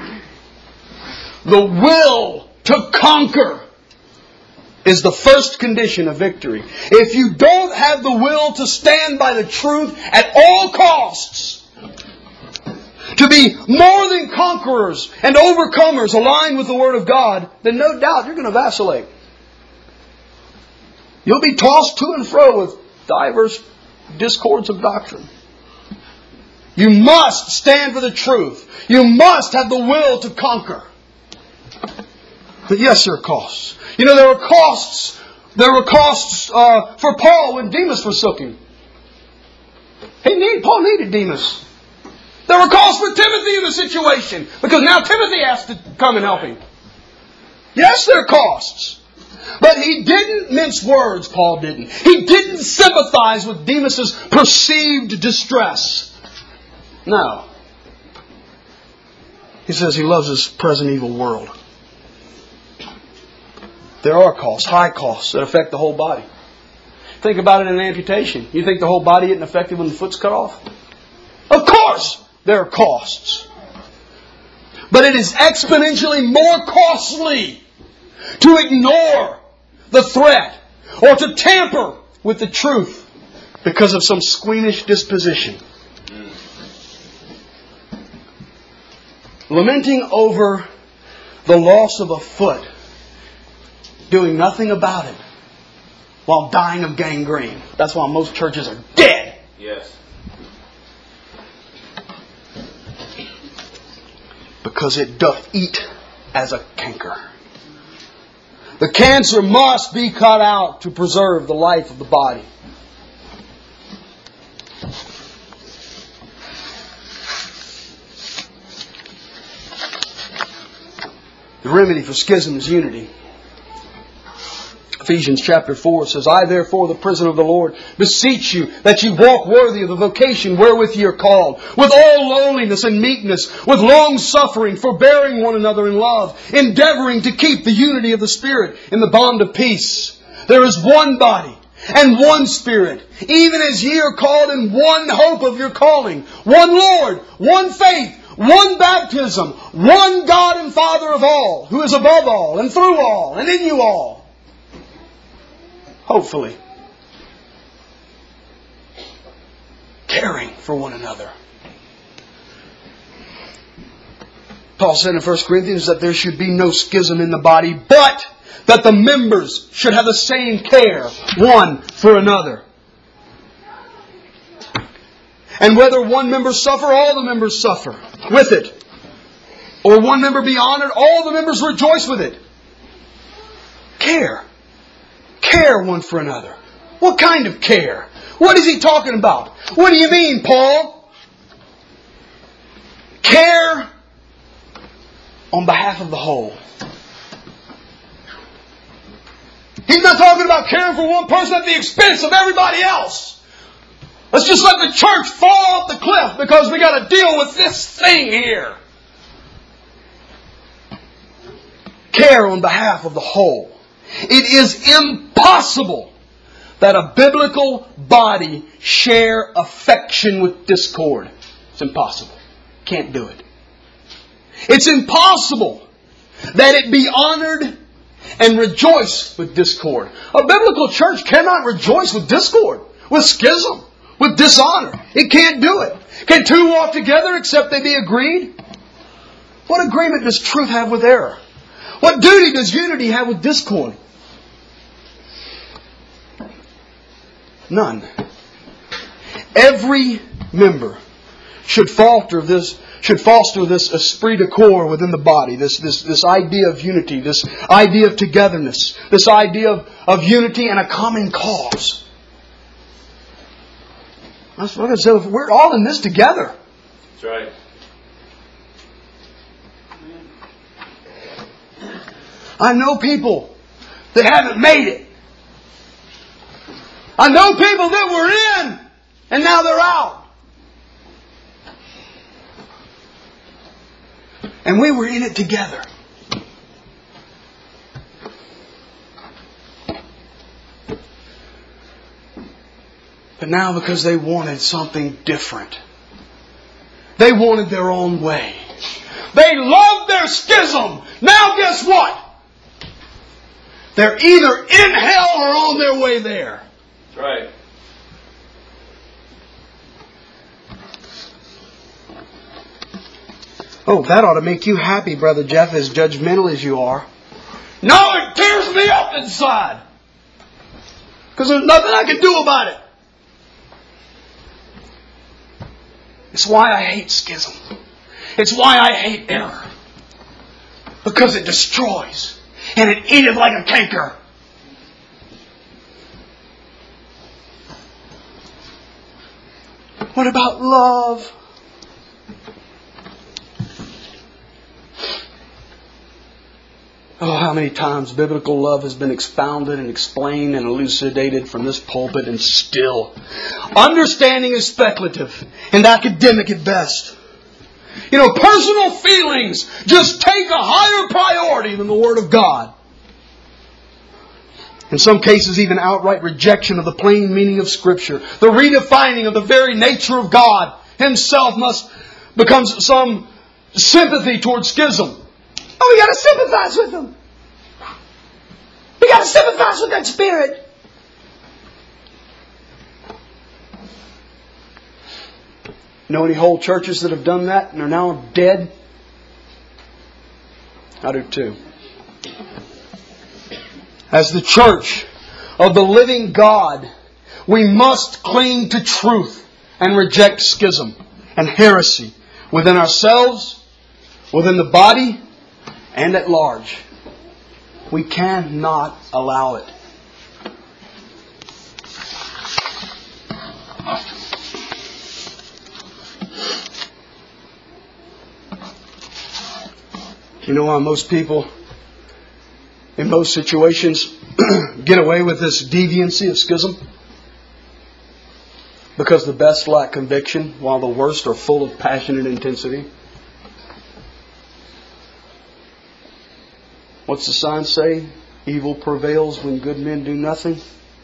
The will to conquer is the first condition of victory. If you don't have the will to stand by the truth at all costs, to be more than conquerors and overcomers aligned with the Word of God, then no doubt you're going to vacillate. You'll be tossed to and fro with diverse discords of doctrine. You must stand for the truth. You must have the will to conquer. But yes, there are costs. You know, there were costs. There were costs uh, for Paul when Demas forsook him. He need, Paul needed Demas. There were costs for Timothy in the situation, because now Timothy has to come and help him. Yes, there are costs. But he didn't mince words, Paul didn't. He didn't sympathize with Demas' perceived distress. No. He says he loves this present evil world. There are costs, high costs, that affect the whole body. Think about it in an amputation. You think the whole body isn't affected when the foot's cut off? Of course, there are costs. But it is exponentially more costly to ignore the threat or to tamper with the truth because of some squeamish disposition. Lamenting over the loss of a foot, doing nothing about it, while dying of gangrene. That's why most churches are dead. Yes. Because it doth eat as a canker. The cancer must be cut out to preserve the life of the body. The remedy for schism is unity. Ephesians chapter four says, I therefore, the prisoner of the Lord, beseech you that you walk worthy of the vocation wherewith ye are called, with all lowliness and meekness, with long suffering, forbearing one another in love, endeavoring to keep the unity of the Spirit in the bond of peace. There is one body and one Spirit, even as ye are called in one hope of your calling, one Lord, one faith, one baptism, one God and Father of all, who is above all and through all and in you all. Hopefully, caring for one another. Paul said in First Corinthians that there should be no schism in the body, but that the members should have the same care one for another. And whether one member suffer, all the members suffer with it. Or one member be honored, all the members rejoice with it. Care. Care one for another. What kind of care? What is he talking about? What do you mean, Paul? Care on behalf of the whole. He's not talking about caring for one person at the expense of everybody else. Let's just let the church fall off the cliff because we got to deal with this thing here. Care on behalf of the whole. It is impossible that a biblical body share affection with discord. It's impossible. Can't do it. It's impossible that it be honored and rejoice with discord. A biblical church cannot rejoice with discord, with schism, with dishonor. It can't do it. Can two walk together except they be agreed? What agreement does truth have with error? What duty does unity have with discord? None. Every member should foster this, should foster this esprit de corps within the body, this, this, this idea of unity, this idea of togetherness, this idea of, of unity and a common cause. That's what I said. We're all in this together. That's right. I know people that haven't made it. I know people that were in and now they're out. And we were in it together. But now because they wanted something different, they wanted their own way. They loved their schism. Now guess what? They're either in hell or on their way there. That's right. Oh, that ought to make you happy, Brother Jeff, as judgmental as you are. No, it tears me up inside. Because there's nothing I can do about it. It's why I hate schism. It's why I hate error. Because it destroys. And it eateth like a canker. What about love? Oh, how many times biblical love has been expounded and explained and elucidated from this pulpit, and still understanding is speculative and academic at best. You know, personal feelings just take a higher priority than the Word of God. In some cases, even outright rejection of the plain meaning of Scripture. The redefining of the very nature of God himself must become some sympathy towards schism. Oh, we got to sympathize with them. We got to sympathize with that spirit. Know any whole churches that have done that and are now dead? I do too. As the church of the living God, we must cling to truth and reject schism and heresy within ourselves, within the body, and at large. We cannot allow it. You know why most people, in most situations, get away with this deviancy of schism? Because the best lack conviction, while the worst are full of passionate intensity. What's the sign say? Evil prevails when good men do nothing.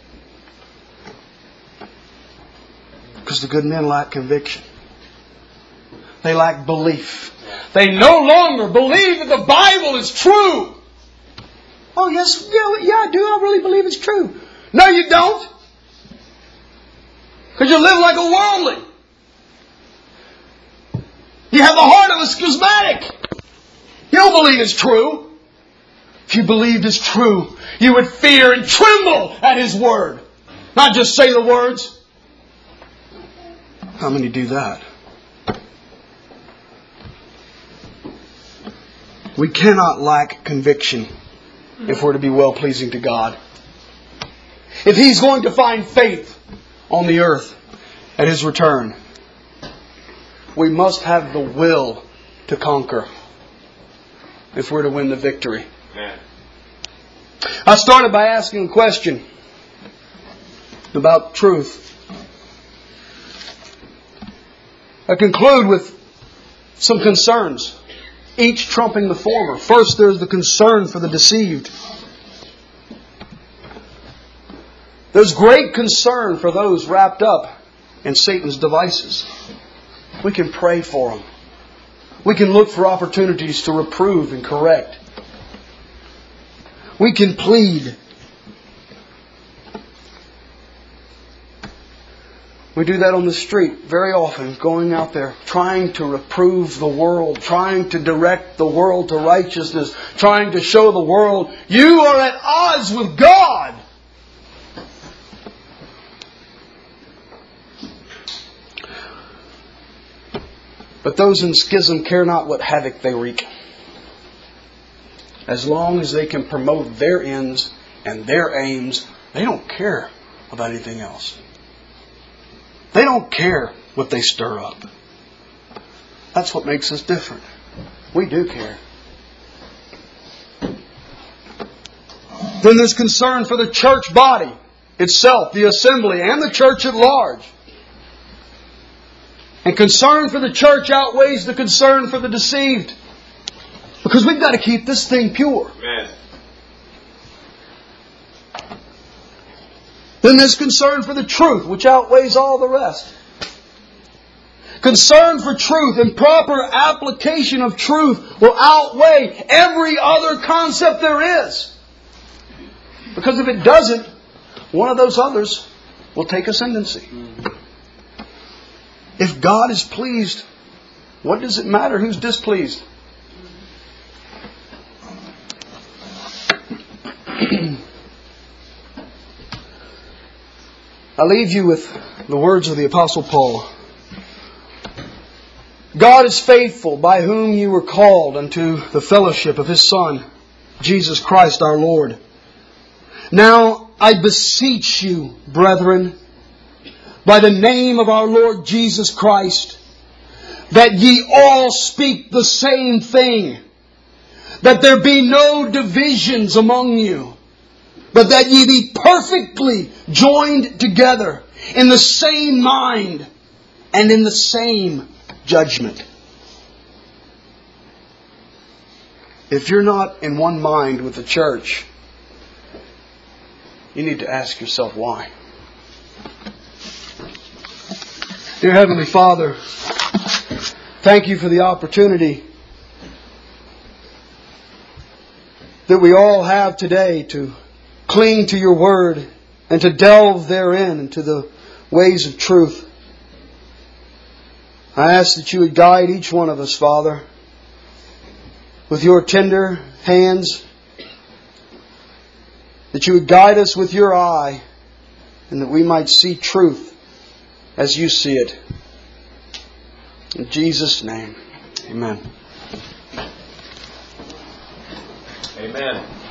Because the good men lack conviction. They lack belief. They no longer believe that the Bible is true. Oh, yes, yeah, yeah, I do. I really believe it's true. No, you don't. Because you live like a worldly. You have the heart of a schismatic. You don't believe it's true. If you believed it's true, you would fear and tremble at His Word. Not just say the words. How many do that? We cannot lack conviction if we're to be well-pleasing to God. If He's going to find faith on the earth at His return, we must have the will to conquer if we're to win the victory. Amen. I started by asking a question about truth. I conclude with some concerns, each trumping the former. First, there's the concern for the deceived. There's great concern for those wrapped up in Satan's devices. We can pray for them. We can look for opportunities to reprove and correct. We can plead. We do that on the street very often, going out there, trying to reprove the world, trying to direct the world to righteousness, trying to show the world, you are at odds with God. But those in schism care not what havoc they wreak, as long as they can promote their ends and their aims. They don't care about anything else. They don't care what they stir up. That's what makes us different. We do care. Then there's concern for the church body itself, the assembly, and the church at large. And concern for the church outweighs the concern for the deceived. Because we've got to keep this thing pure. Amen. Then there's concern for the truth, which outweighs all the rest. Concern for truth and proper application of truth will outweigh every other concept there is. Because if it doesn't, one of those others will take ascendancy. If God is pleased, what does it matter who's displeased? I leave you with the words of the Apostle Paul. God is faithful, by whom you were called unto the fellowship of His Son, Jesus Christ our Lord. Now I beseech you, brethren, by the name of our Lord Jesus Christ, that ye all speak the same thing, that there be no divisions among you, but that ye be perfectly joined together in the same mind and in the same judgment. If you're not in one mind with the church, you need to ask yourself why. Dear Heavenly Father, thank you for the opportunity that we all have today to cling to your Word and to delve therein into the ways of truth. I ask that you would guide each one of us, Father, with your tender hands, that you would guide us with your eye, and that we might see truth as you see it. In Jesus' name, amen. Amen.